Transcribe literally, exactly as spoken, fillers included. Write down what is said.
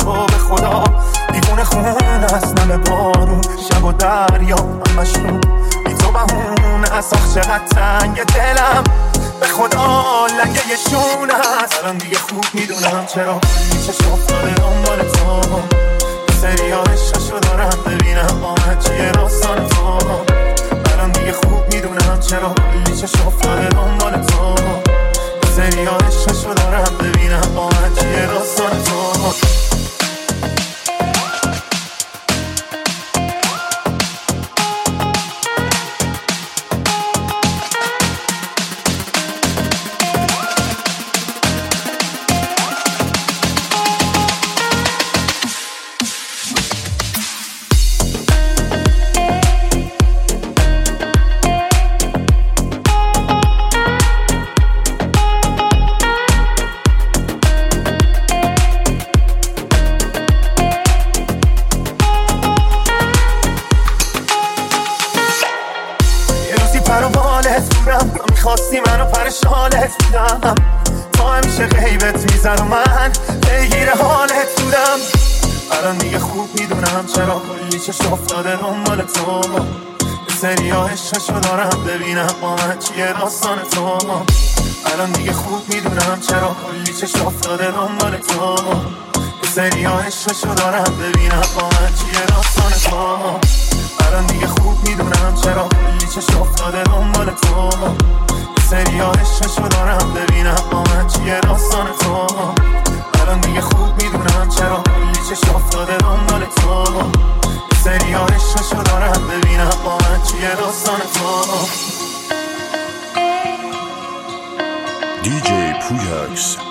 تو به خدا دیوونه خون است نم بارون شب و دریا همشون بی تو بهونه از آخ چقدر تنگ دلم به خدا لنگه یه شون هست الان دیگه خوب میدونم چرا چشم افتاده دنبال تو سری ها عشقشو دارم ببینم آمد چیه راستان تو الان دیگه خوب میدونم چرا چشم افتاده دنبال تو سری ها عشقشو دارم ببینم آمد چیه راستان تو میخواستی منو پرشالت بودم تا همیشه غیبت میزن و من بگیر حالت بودم الان دیگه خوب میدونم چرا کلی چشم افتاده دنبال تو یه سری ها عشقشو دارم ببینم با من چیه داستان تو الان دیگه خوب میدونم چرا کلی چشم افتاده دنبال تو یه سری ها عشقشو دارم ببینم با من چیه داستان تو الان دیگه خوب میدونم چرا کلی چشم افتاده دنبال تو سری ها عشقشو دارم ببینم با من چیه داستان تو الان دیگه خوب میدونم چرا کلی چشم افتاده دنبال تو سری ها عشقشو دارم ببینم با من چیه داستان تو دی جی Pujax